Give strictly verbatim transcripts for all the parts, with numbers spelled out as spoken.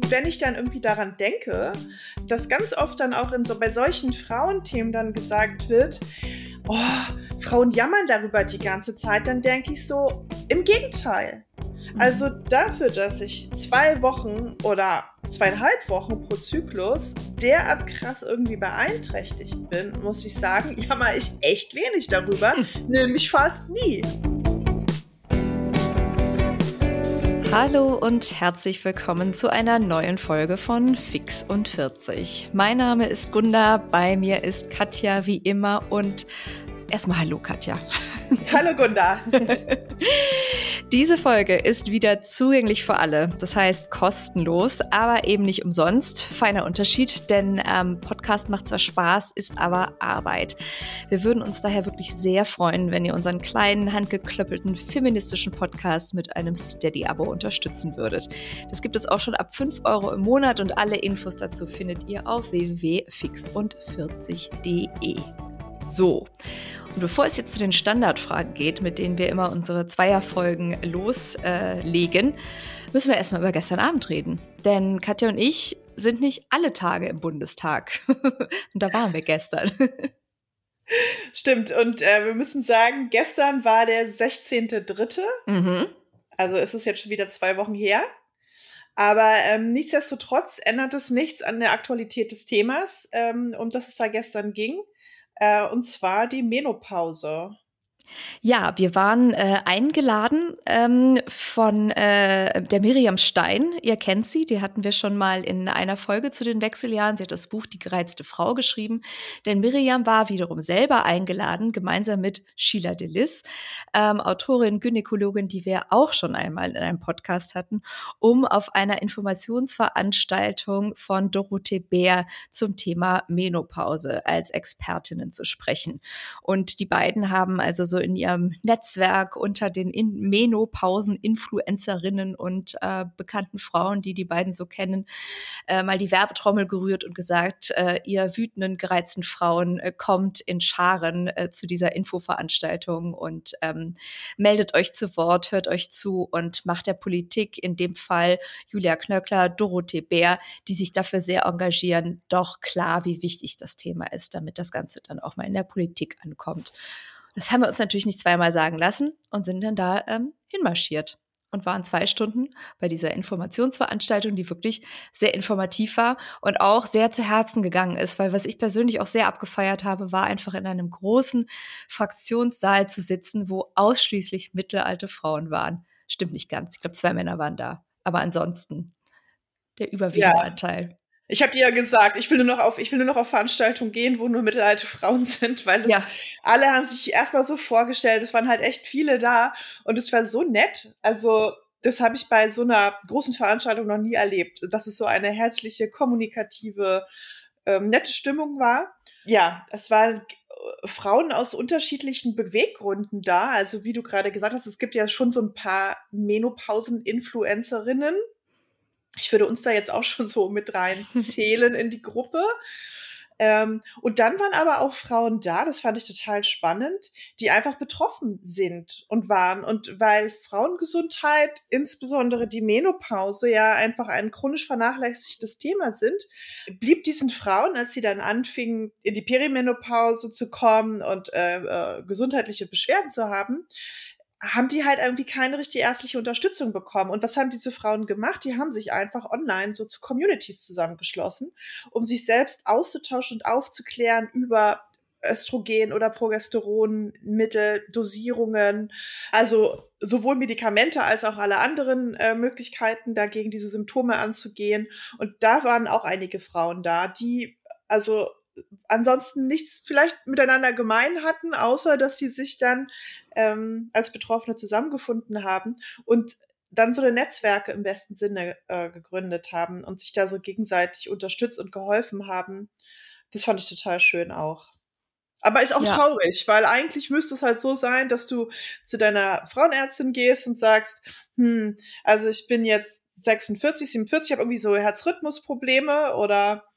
Und wenn ich dann irgendwie daran denke, dass ganz oft dann auch in so bei solchen Frauenthemen dann gesagt wird, oh, Frauen jammern darüber die ganze Zeit, dann denke ich so, im Gegenteil. Also dafür, dass ich zwei Wochen oder zweieinhalb Wochen pro Zyklus derart krass irgendwie beeinträchtigt bin, muss ich sagen, jammer ich echt wenig darüber, nämlich fast nie. Hallo und herzlich willkommen zu einer neuen Folge von Fix und vierzig. Mein Name ist Gunda, bei mir ist Katja wie immer und erstmal hallo Katja. Hallo Gunda. Diese Folge ist wieder zugänglich für alle, das heißt kostenlos, aber eben nicht umsonst. Feiner Unterschied, denn ähm, Podcast macht zwar Spaß, ist aber Arbeit. Wir würden uns daher wirklich sehr freuen, wenn ihr unseren kleinen, handgeklöppelten feministischen Podcast mit einem Steady-Abo unterstützen würdet. Das gibt es auch schon ab fünf Euro im Monat und alle Infos dazu findet ihr auf w w w punkt fix und vierzig punkt de. So, und bevor es jetzt zu den Standardfragen geht, mit denen wir immer unsere Zweierfolgen loslegen, müssen wir erstmal über gestern Abend reden. Denn Katja und ich sind nicht alle Tage im Bundestag. Und da waren wir gestern. Stimmt, und äh, wir müssen sagen, gestern war der sechzehnter dritte Mhm. Also ist es jetzt schon wieder zwei Wochen her. Aber ähm, nichtsdestotrotz ändert es nichts an der Aktualität des Themas, ähm, um das es da gestern ging. Äh, und zwar die Menopause. Ja, wir waren äh, eingeladen ähm, von äh, der Miriam Stein. Ihr kennt sie, die hatten wir schon mal in einer Folge zu den Wechseljahren. Sie hat das Buch Die gereizte Frau geschrieben. Denn Miriam war wiederum selber eingeladen, gemeinsam mit Sheila Delis, ähm, Autorin, Gynäkologin, die wir auch schon einmal in einem Podcast hatten, um auf einer Informationsveranstaltung von Dorothee Bär zum Thema Menopause als Expertinnen zu sprechen. Und die beiden haben also so in ihrem Netzwerk unter den in Menopausen-Influencerinnen und äh, bekannten Frauen, die die beiden so kennen, äh, mal die Werbetrommel gerührt und gesagt, äh, ihr wütenden, gereizten Frauen äh, kommt in Scharen äh, zu dieser Infoveranstaltung und ähm, meldet euch zu Wort, hört euch zu und macht der Politik, in dem Fall Julia Knöckler, Dorothee Bär, die sich dafür sehr engagieren, doch klar, wie wichtig das Thema ist, damit das Ganze dann auch mal in der Politik ankommt. Das haben wir uns natürlich nicht zweimal sagen lassen und sind dann da ähm, hinmarschiert und waren zwei Stunden bei dieser Informationsveranstaltung, die wirklich sehr informativ war und auch sehr zu Herzen gegangen ist, weil was ich persönlich auch sehr abgefeiert habe, war einfach in einem großen Fraktionssaal zu sitzen, wo ausschließlich mittelalte Frauen waren. Stimmt nicht ganz, ich glaube zwei Männer waren da, aber ansonsten der überwiegende Ja. Anteil. Ich habe dir ja gesagt, ich will nur noch auf, ich will nur noch auf Veranstaltungen gehen, wo nur mittelalte Frauen sind, weil das, Ja. alle haben sich erstmal so vorgestellt, es waren halt echt viele da und es war so nett. Also das habe ich bei so einer großen Veranstaltung noch nie erlebt, dass es so eine herzliche, kommunikative, ähm, nette Stimmung war. Ja, es waren Frauen aus unterschiedlichen Beweggründen da. Also wie du gerade gesagt hast, es gibt ja schon so ein paar Menopausen-Influencerinnen. Ich würde uns da jetzt auch schon so mit reinzählen in die Gruppe. Ähm, und dann waren aber auch Frauen da, das fand ich total spannend, die einfach betroffen sind und waren. Und weil Frauengesundheit, insbesondere die Menopause, ja einfach ein chronisch vernachlässigtes Thema sind, blieb diesen Frauen, als sie dann anfingen, in die Perimenopause zu kommen und äh, äh, gesundheitliche Beschwerden zu haben, haben die halt irgendwie keine richtige ärztliche Unterstützung bekommen. Und was haben diese Frauen gemacht? Die haben sich einfach online so zu Communities zusammengeschlossen, um sich selbst auszutauschen und aufzuklären über Östrogen- oder Progesteronmittel, Dosierungen, also sowohl Medikamente als auch alle anderen äh, Möglichkeiten, dagegen diese Symptome anzugehen. Und da waren auch einige Frauen da, die also ansonsten nichts vielleicht miteinander gemein hatten, außer dass sie sich dann ähm, als Betroffene zusammengefunden haben und dann so eine Netzwerke im besten Sinne äh, gegründet haben und sich da so gegenseitig unterstützt und geholfen haben. Das fand ich total schön auch. Aber ist auch Ja. traurig, weil eigentlich müsste es halt so sein, dass du zu deiner Frauenärztin gehst und sagst, hm, also ich bin jetzt sechsundvierzig, siebenundvierzig, habe irgendwie so Herzrhythmusprobleme oder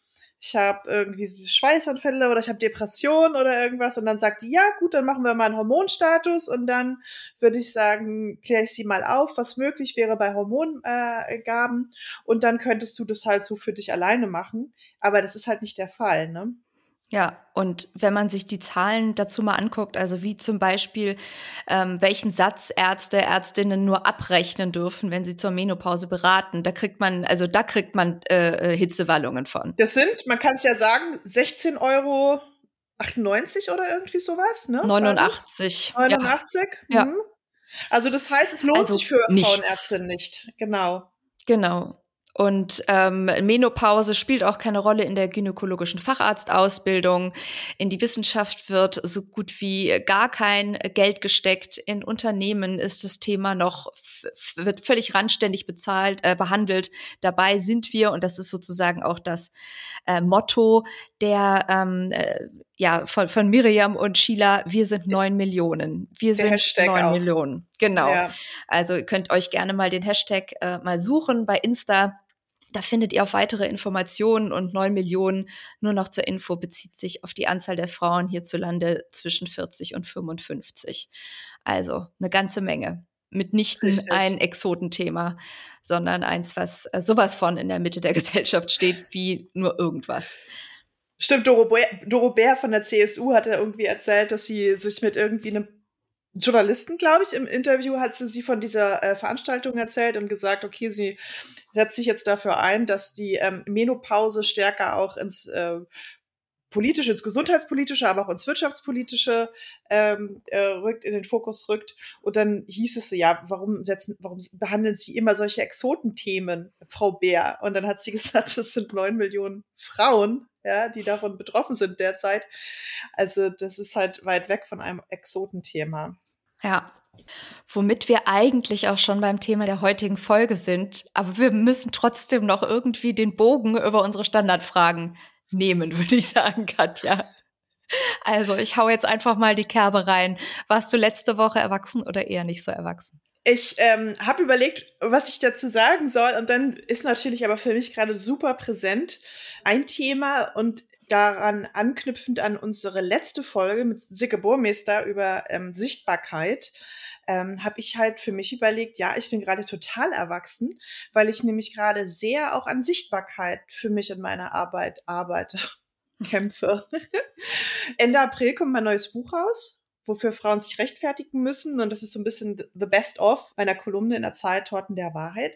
ich habe irgendwie Schweißanfälle oder ich habe Depressionen oder irgendwas und dann sagt die, ja gut, dann machen wir mal einen Hormonstatus und dann würde ich sagen, kläre ich sie mal auf, was möglich wäre bei Hormongaben äh, und dann könntest du das halt so für dich alleine machen, aber das ist halt nicht der Fall, ne? Ja, und wenn man sich die Zahlen dazu mal anguckt, also wie zum Beispiel, ähm, welchen Satz Ärzte, Ärztinnen nur abrechnen dürfen, wenn sie zur Menopause beraten, da kriegt man, also da kriegt man äh, Hitzewallungen von. Das sind, man kann es ja sagen, sechzehn Euro achtundneunzig oder irgendwie sowas, ne? War das? neunundachtzig, ja. neunundachtzig? Ja. Hm. Also das heißt, es lohnt Also sich für nichts. Frauenärzte nicht. Genau. Genau. Und ähm, Menopause spielt auch keine Rolle in der gynäkologischen Facharztausbildung. In die Wissenschaft wird so gut wie gar kein Geld gesteckt. In Unternehmen ist das Thema noch, f- wird völlig randständig bezahlt, äh, behandelt. Dabei sind wir, und das ist sozusagen auch das äh, Motto der ähm, äh, ja von, von Miriam und Sheila, wir sind neun Millionen. Wir Der sind Hashtag neun auch. Millionen. Genau. Ja. Also ihr könnt euch gerne mal den Hashtag äh, mal suchen bei Insta. Da findet ihr auch weitere Informationen und neun Millionen, nur noch zur Info, bezieht sich auf die Anzahl der Frauen hierzulande zwischen vierzig und fünfundfünfzig. Also eine ganze Menge. Mitnichten Richtig. ein Exotenthema, sondern eins, was äh, sowas von in der Mitte der Gesellschaft steht, wie nur irgendwas. Stimmt, Doro, Doro Bär von der C S U hat ja irgendwie erzählt, dass sie sich mit irgendwie einem Journalisten, glaube ich, im Interview hat sie, sie von dieser äh, Veranstaltung erzählt und gesagt, okay, sie setzt sich jetzt dafür ein, dass die ähm, Menopause stärker auch ins äh, politische, ins gesundheitspolitische, aber auch ins wirtschaftspolitische ähm, äh, rückt, in den Fokus rückt. Und dann hieß es so, ja, warum setzen, warum behandeln Sie immer solche Exotenthemen, Frau Bär? Und dann hat sie gesagt, das sind neun Millionen Frauen, ja, die davon betroffen sind derzeit. Also das ist halt weit weg von einem Exotenthema. Ja, womit wir eigentlich auch schon beim Thema der heutigen Folge sind. Aber wir müssen trotzdem noch irgendwie den Bogen über unsere Standardfragen nehmen, würde ich sagen, Katja. Also ich hau jetzt einfach mal die Kerbe rein. Warst du letzte Woche erwachsen oder eher nicht so erwachsen? Ich ähm, habe überlegt, was ich dazu sagen soll. Und dann ist natürlich aber für mich gerade super präsent ein Thema und daran anknüpfend an unsere letzte Folge mit Silke Burmester über ähm, Sichtbarkeit, ähm, habe ich halt für mich überlegt, ja, ich bin gerade total erwachsen, weil ich nämlich gerade sehr auch an Sichtbarkeit für mich in meiner Arbeit arbeite, kämpfe. Ende April kommt mein neues Buch raus, wofür Frauen sich rechtfertigen müssen. Und das ist so ein bisschen the best of einer Kolumne in der Zeit Torten der Wahrheit.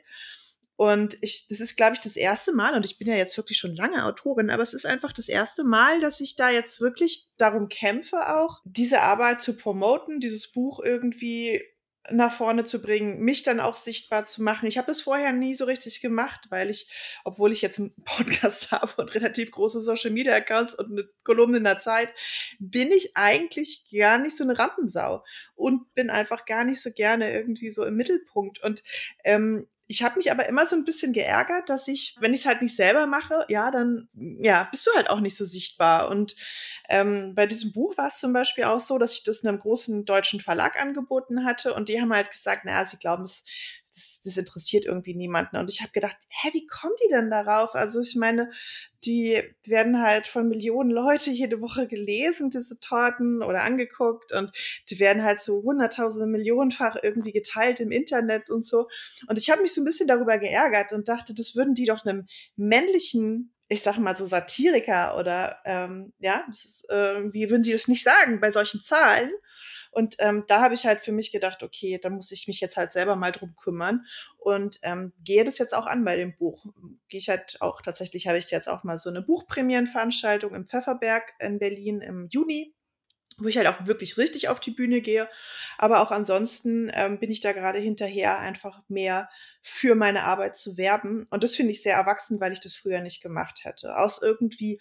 Und ich, das ist, glaube ich, das erste Mal, und ich bin ja jetzt wirklich schon lange Autorin, aber es ist einfach das erste Mal, dass ich da jetzt wirklich darum kämpfe, auch diese Arbeit zu promoten, dieses Buch irgendwie nach vorne zu bringen, mich dann auch sichtbar zu machen. Ich habe das vorher nie so richtig gemacht, weil ich, obwohl ich jetzt einen Podcast habe und relativ große Social-Media-Accounts und eine Kolumne in der Zeit, bin ich eigentlich gar nicht so eine Rampensau und bin einfach gar nicht so gerne irgendwie so im Mittelpunkt. Und ähm, ich habe mich aber immer so ein bisschen geärgert, dass ich, wenn ich es halt nicht selber mache, ja, dann ja, bist du halt auch nicht so sichtbar. Und ähm, bei diesem Buch war es zum Beispiel auch so, dass ich das einem großen deutschen Verlag angeboten hatte und die haben halt gesagt, naja, sie glauben, es Das, das interessiert irgendwie niemanden. Und ich habe gedacht, hä, wie kommen die denn darauf? Also ich meine, die werden halt von Millionen Leute jede Woche gelesen, diese Torten, oder angeguckt. Und die werden halt so hunderttausende, millionenfach irgendwie geteilt im Internet und so. Und ich habe mich so ein bisschen darüber geärgert und dachte, das würden die doch einem männlichen, ich sage mal so Satiriker oder ähm, ja, das ist, äh, wie würden die das nicht sagen bei solchen Zahlen? Und ähm, da habe ich halt für mich gedacht, okay, da muss ich mich jetzt halt selber mal drum kümmern und ähm, gehe das jetzt auch an bei dem Buch. Gehe ich halt auch, tatsächlich habe ich jetzt auch mal so eine Buchpremierenveranstaltung im Pfefferberg in Berlin im Juni, wo ich halt auch wirklich richtig auf die Bühne gehe. Aber auch ansonsten ähm, bin ich da gerade hinterher, einfach mehr für meine Arbeit zu werben. Und das finde ich sehr erwachsen, weil ich das früher nicht gemacht hätte. Aus irgendwie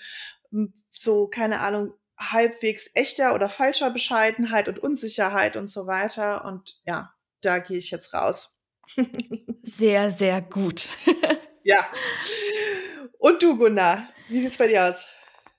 so, keine Ahnung, halbwegs echter oder falscher Bescheidenheit und Unsicherheit und so weiter. Und ja, da gehe ich jetzt raus. Sehr, sehr gut. Ja. Und du, Gunnar, wie sieht's bei dir aus?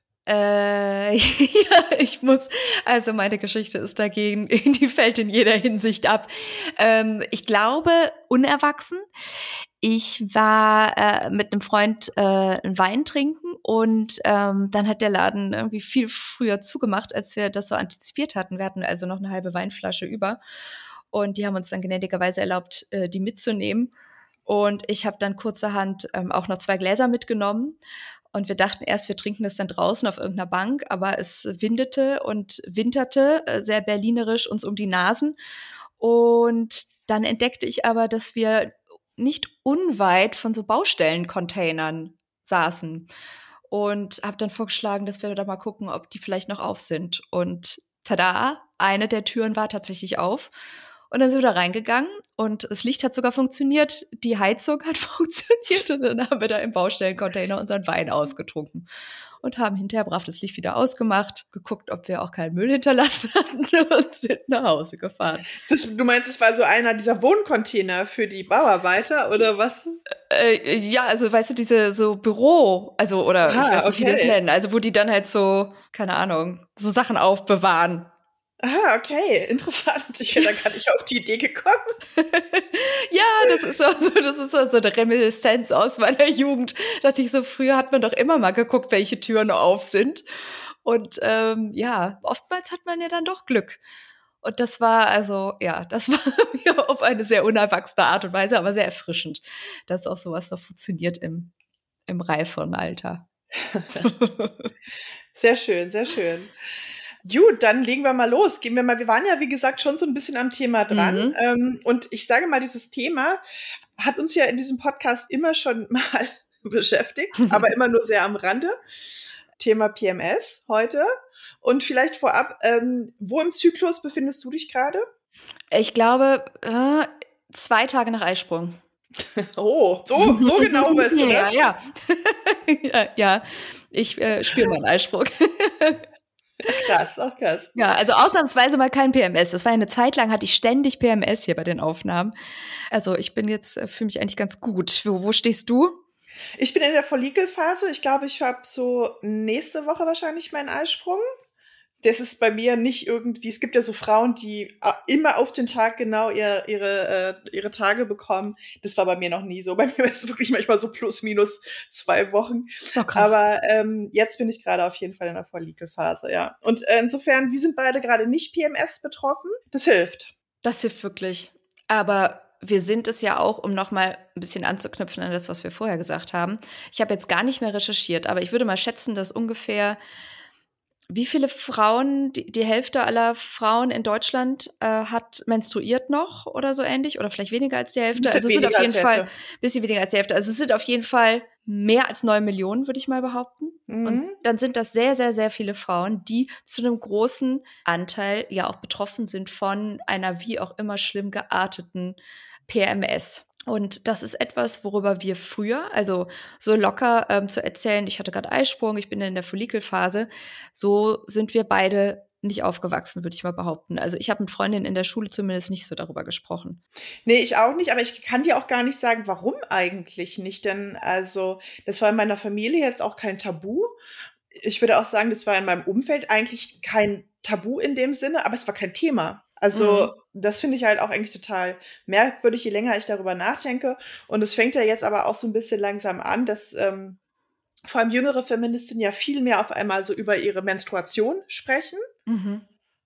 Äh, ja, ich muss, also meine Geschichte ist dagegen, die fällt in jeder Hinsicht ab. Ähm, ich glaube, unerwachsen. Ich war äh, mit einem Freund äh, einen Wein trinken und ähm, dann hat der Laden irgendwie viel früher zugemacht, als wir das so antizipiert hatten. Wir hatten also noch eine halbe Weinflasche über und die haben uns dann gnädigerweise erlaubt, äh, die mitzunehmen. Und ich habe dann kurzerhand ähm, auch noch zwei Gläser mitgenommen. Und wir dachten erst, wir trinken das dann draußen auf irgendeiner Bank, aber es windete und winterte äh, sehr berlinerisch uns um die Nasen. Und dann entdeckte ich aber, dass wir nicht unweit von so Baustellencontainern saßen und habe dann vorgeschlagen, dass wir da mal gucken, ob die vielleicht noch auf sind. Und tada, eine der Türen war tatsächlich auf. Und dann sind wir da reingegangen und das Licht hat sogar funktioniert, die Heizung hat funktioniert und dann haben wir da im Baustellencontainer unseren Wein ausgetrunken und haben hinterher brav das Licht wieder ausgemacht, geguckt, ob wir auch keinen Müll hinterlassen hatten und sind nach Hause gefahren. Das, du meinst, es war so einer dieser Wohncontainer für die Bauarbeiter oder was? Äh, ja, also weißt du, diese so Büro, also oder Aha, ich weiß nicht, okay. wie die das nennen, also wo die dann halt so, keine Ahnung, so Sachen aufbewahren. Ah, okay, interessant. Ich bin da gar nicht auf die Idee gekommen. Ja, das ist so, so, das ist so, so eine Reminiszenz aus meiner Jugend. Da dachte ich so, früher hat man doch immer mal geguckt, welche Türen auf sind. Und ähm, ja, oftmals hat man ja dann doch Glück. Und das war also, ja, das war mir auf eine sehr unerwachsene Art und Weise, aber sehr erfrischend, dass auch sowas noch funktioniert im, im reiferen Alter. Sehr schön, sehr schön. Gut, dann legen wir mal los. Gehen wir mal, wir waren ja, wie gesagt, schon so ein bisschen am Thema dran. Mhm. Ähm, und ich sage mal, dieses Thema hat uns ja in diesem Podcast immer schon mal beschäftigt, aber immer nur sehr am Rande. Thema P M S heute. Und vielleicht vorab, ähm, wo im Zyklus befindest du dich gerade? Ich glaube, äh, zwei Tage nach Eisprung. Oh, so, so genau weißt du das? Ja, ja. ja, ja, ich äh, spüre meinen Eisprung. Krass, auch krass. Ja, also ausnahmsweise mal kein P M S. Das war eine Zeit lang, hatte ich ständig P M S hier bei den Aufnahmen. Also ich bin jetzt, äh, fühle mich eigentlich ganz gut. Wo, wo stehst du? Ich bin in der Follikelphase. Ich glaube, ich habe so nächste Woche wahrscheinlich meinen Eisprung. Das ist bei mir nicht irgendwie, es gibt ja so Frauen, die immer auf den Tag genau ihr, ihre, äh, ihre Tage bekommen. Das war bei mir noch nie so. Bei mir ist es wirklich manchmal so plus minus zwei Wochen. Oh, krass. Aber ähm, jetzt bin ich gerade auf jeden Fall in der Follikelphase, ja. Und äh, insofern, wir sind beide gerade nicht P M S betroffen. Das hilft. Das hilft wirklich. Aber wir sind es ja auch, um noch mal ein bisschen anzuknüpfen an das, was wir vorher gesagt haben. Ich habe jetzt gar nicht mehr recherchiert, aber ich würde mal schätzen, dass ungefähr wie viele Frauen, die, die Hälfte aller Frauen in Deutschland äh, hat menstruiert noch oder so ähnlich oder vielleicht weniger als die Hälfte. Also es sind auf jeden Fall ein bisschen weniger als die Hälfte. Also es sind auf jeden Fall mehr als neun Millionen, würde ich mal behaupten. Mhm. Und dann sind das sehr, sehr, sehr viele Frauen, die zu einem großen Anteil ja auch betroffen sind von einer wie auch immer schlimm gearteten P M S. Und das ist etwas, worüber wir früher, also so locker ähm, zu erzählen, ich hatte gerade Eisprung, ich bin in der Follikelphase, so sind wir beide nicht aufgewachsen, würde ich mal behaupten. Also ich habe mit Freundinnen in der Schule zumindest nicht so darüber gesprochen. Nee, ich auch nicht, aber ich kann dir auch gar nicht sagen, warum eigentlich nicht. Denn also, das war in meiner Familie jetzt auch kein Tabu. Ich würde auch sagen, das war in meinem Umfeld eigentlich kein Tabu in dem Sinne, aber es war kein Thema. Also mhm. das finde ich halt auch eigentlich total merkwürdig, je länger ich darüber nachdenke. Und es fängt ja jetzt aber auch so ein bisschen langsam an, dass ähm, vor allem jüngere Feministinnen ja viel mehr auf einmal so über ihre Menstruation sprechen. Mhm.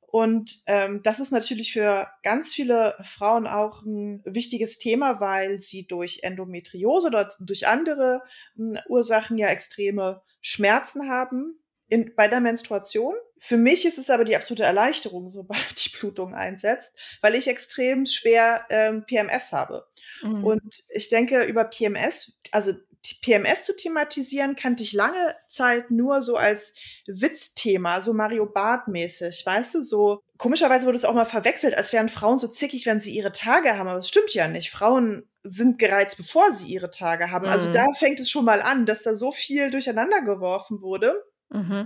Und ähm, das ist natürlich für ganz viele Frauen auch ein wichtiges Thema, weil sie durch Endometriose oder durch andere äh, Ursachen ja extreme Schmerzen haben in, bei der Menstruation. Für mich ist es aber die absolute Erleichterung, sobald die Blutung einsetzt, weil ich extrem schwer ähm, P M S habe. Mhm. Und ich denke, über P M S, also P M S zu thematisieren, kannte ich lange Zeit nur so als Witzthema, so Mario Barth-mäßig, weißt du, so komischerweise wurde es auch mal verwechselt, als wären Frauen so zickig, wenn sie ihre Tage haben, aber das stimmt ja nicht. Frauen sind gereizt, bevor sie ihre Tage haben. Mhm. Also da fängt es schon mal an, dass da so viel durcheinander geworfen wurde, mhm.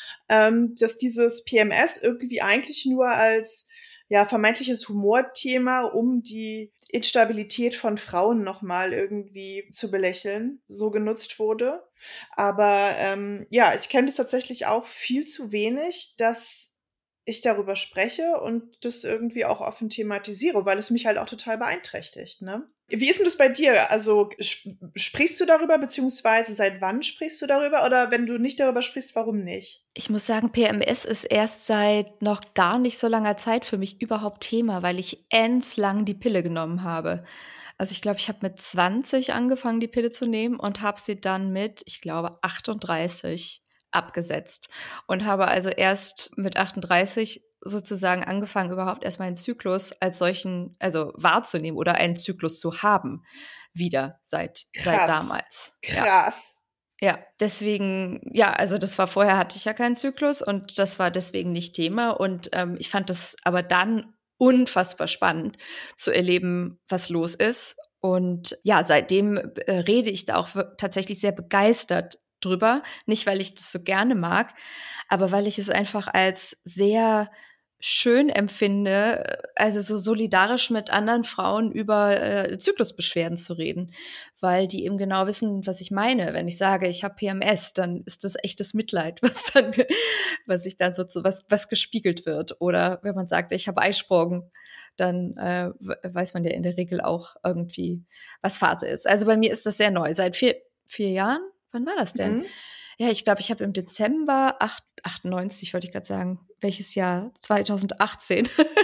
ähm, dass dieses P M S irgendwie eigentlich nur als ja, vermeintliches Humorthema, um die Instabilität von Frauen nochmal irgendwie zu belächeln, so genutzt wurde. Aber ähm, ja, ich kenne das tatsächlich auch viel zu wenig, dass ich darüber spreche und das irgendwie auch offen thematisiere, weil es mich halt auch total beeinträchtigt, ne? Wie ist denn das bei dir? Also sp- sprichst du darüber, beziehungsweise seit wann sprichst du darüber? Oder wenn du nicht darüber sprichst, warum nicht? Ich muss sagen, P M S ist erst seit noch gar nicht so langer Zeit für mich überhaupt Thema, weil ich endlang die Pille genommen habe. Also ich glaube, ich habe mit zwanzig angefangen, die Pille zu nehmen und habe sie dann mit, ich glaube, achtunddreißig abgesetzt. Und habe also erst mit achtunddreißig sozusagen angefangen, überhaupt erst meinen Zyklus als solchen, also wahrzunehmen oder einen Zyklus zu haben, wieder seit, seit Krass. damals. Ja. Krass. Ja, deswegen, ja, also das war vorher hatte ich ja keinen Zyklus und das war deswegen nicht Thema. Und ähm, ich fand das aber dann unfassbar spannend zu erleben, was los ist. Und ja, seitdem äh, rede ich da auch wir- tatsächlich sehr begeistert drüber. Nicht, weil ich das so gerne mag, aber weil ich es einfach als sehr schön empfinde, also so solidarisch mit anderen Frauen über äh, Zyklusbeschwerden zu reden, weil die eben genau wissen, was ich meine. Wenn ich sage, ich habe P M S, dann ist das echtes Mitleid, was dann, was ich dann so zu, was, was gespiegelt wird. Oder wenn man sagt, ich habe Eisprung, dann äh, weiß man ja in der Regel auch irgendwie, was Phase ist. Also bei mir ist das sehr neu. Seit vier, vier Jahren? Wann war das denn? Mhm. Ja, ich glaube, ich habe im Dezember acht, achtundneunzig, wollte ich gerade sagen. Welches Jahr? zweitausendachtzehn.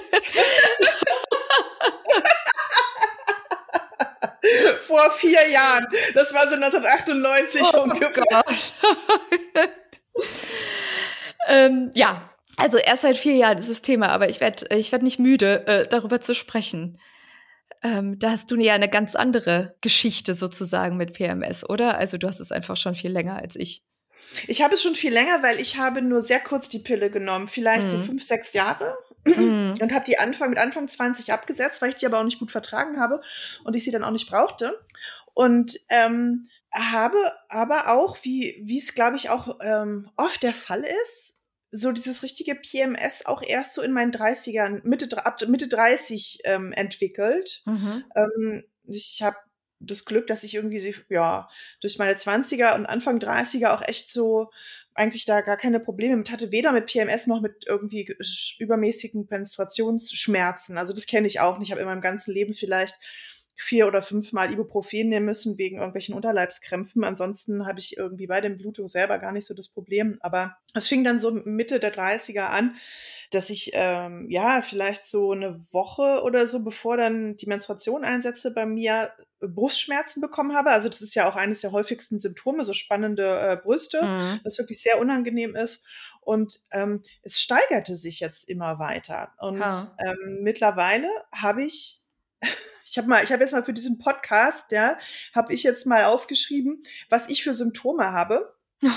Vor vier Jahren. Das war so neunzehnhundertachtundneunzig Oh ungefähr. Gott. ähm, ja, also erst seit vier Jahren ist das Thema, aber ich werde ich werd nicht müde, äh, darüber zu sprechen. Ähm, da hast du ja eine ganz andere Geschichte sozusagen mit P M S, oder? Also du hast es einfach schon viel länger als ich. Ich habe es schon viel länger, weil ich habe nur sehr kurz die Pille genommen, vielleicht so Mhm. fünf, sechs Jahre Mhm. und habe die Anfang mit Anfang zwanzig abgesetzt, weil ich die aber auch nicht gut vertragen habe und ich sie dann auch nicht brauchte. Und ähm, habe aber auch, wie wie es, glaube ich, auch ähm, oft der Fall ist, so dieses richtige P M S auch erst so in meinen Dreißigern, Mitte, dr- ab Mitte dreißig ähm, entwickelt. Mhm. Ähm, ich habe das Glück, dass ich irgendwie, sie- ja, durch meine Zwanziger und Anfang Dreißiger auch echt so eigentlich da gar keine Probleme mit hatte, weder mit P M S noch mit irgendwie sch- übermäßigen Menstruationsschmerzen. Also das kenne ich auch nicht. Ich habe in meinem ganzen Leben vielleicht vier oder fünfmal Ibuprofen nehmen müssen wegen irgendwelchen Unterleibskrämpfen. Ansonsten habe ich irgendwie bei den Blutungen selber gar nicht so das Problem. Aber es fing dann so Mitte der Dreißiger an, dass ich ähm, ja vielleicht so eine Woche oder so, bevor dann die Menstruation einsetzte, bei mir Brustschmerzen bekommen habe. Also das ist ja auch eines der häufigsten Symptome, so spannende äh, Brüste, Mhm. was wirklich sehr unangenehm ist. Und ähm, es steigerte sich jetzt immer weiter. Und Ha. ähm, mittlerweile habe ich ich habe mal, ich habe jetzt mal für diesen Podcast, ja, habe ich jetzt mal aufgeschrieben, was ich für Symptome habe.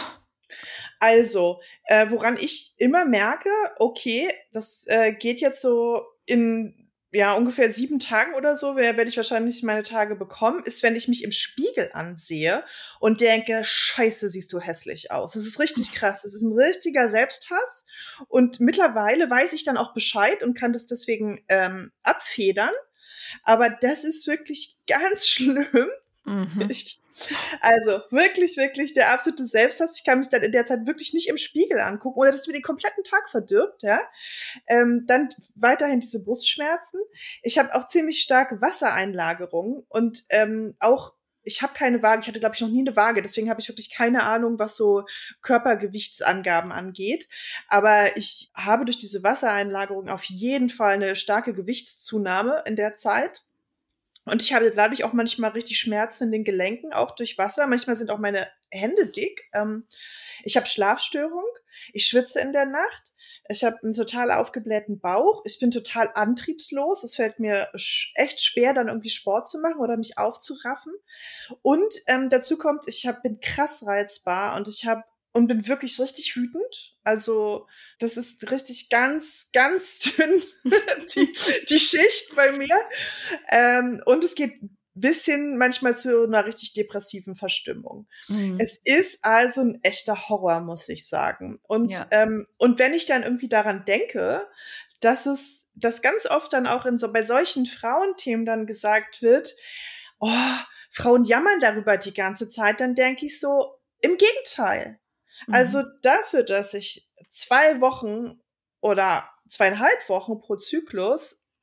Also, äh, woran ich immer merke, okay, das äh, geht jetzt so in ja ungefähr sieben Tagen oder so, wer- werde ich wahrscheinlich meine Tage bekommen, ist, wenn ich mich im Spiegel ansehe und denke, Scheiße, siehst du hässlich aus. Das ist richtig krass. Das ist ein richtiger Selbsthass. Und mittlerweile weiß ich dann auch Bescheid und kann das deswegen ähm, abfedern. Aber das ist wirklich ganz schlimm. Mhm. Ich, also wirklich, wirklich der absolute Selbsthass. Ich kann mich dann in der Zeit wirklich nicht im Spiegel angucken oder das mir den kompletten Tag verdirbt. Ja? Ähm, dann weiterhin diese Brustschmerzen. Ich habe auch ziemlich starke Wassereinlagerungen und ähm, auch ich habe keine Waage. Ich hatte, glaube ich, noch nie eine Waage. Deswegen habe ich wirklich keine Ahnung, was so Körpergewichtsangaben angeht. Aber ich habe durch diese Wassereinlagerung auf jeden Fall eine starke Gewichtszunahme in der Zeit. Und ich habe dadurch auch manchmal richtig Schmerzen in den Gelenken, auch durch Wasser. Manchmal sind auch meine Hände dick. Ähm, ich habe Schlafstörung. Ich schwitze in der Nacht. Ich habe einen total aufgeblähten Bauch. Ich bin total antriebslos. Es fällt mir sch- echt schwer, dann irgendwie Sport zu machen oder mich aufzuraffen. Und ähm, dazu kommt, ich hab, bin krass reizbar und ich habe und bin wirklich richtig wütend. Also das ist richtig ganz, ganz dünn die, die Schicht bei mir. Ähm, und es geht bis hin manchmal zu einer richtig depressiven Verstimmung. Mhm. Es ist also ein echter Horror, muss ich sagen. Und, Ja. ähm, und wenn ich dann irgendwie daran denke, dass es, dass ganz oft dann auch in so, bei solchen Frauenthemen dann gesagt wird, oh, Frauen jammern darüber die ganze Zeit, dann denke ich so, im Gegenteil. Also Mhm. dafür, dass ich zwei Wochen oder zweieinhalb Wochen pro Zyklus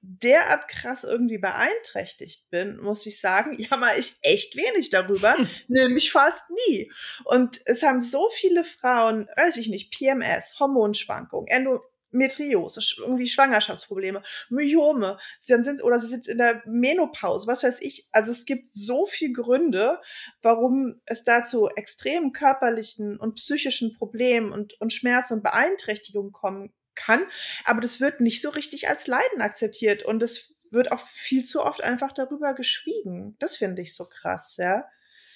derart krass irgendwie beeinträchtigt bin, muss ich sagen, jammer ich echt wenig darüber, hm. nämlich fast nie. Und es haben so viele Frauen, weiß ich nicht, P M S, Hormonschwankungen, Endometriose, irgendwie Schwangerschaftsprobleme, Myome, sie sind, oder sie sind in der Menopause, was weiß ich. Also es gibt so viele Gründe, warum es da zu extremen körperlichen und psychischen Problemen und, und Schmerz und Beeinträchtigungen kommen kann, aber das wird nicht so richtig als Leiden akzeptiert und es wird auch viel zu oft einfach darüber geschwiegen. Das finde ich so krass, ja.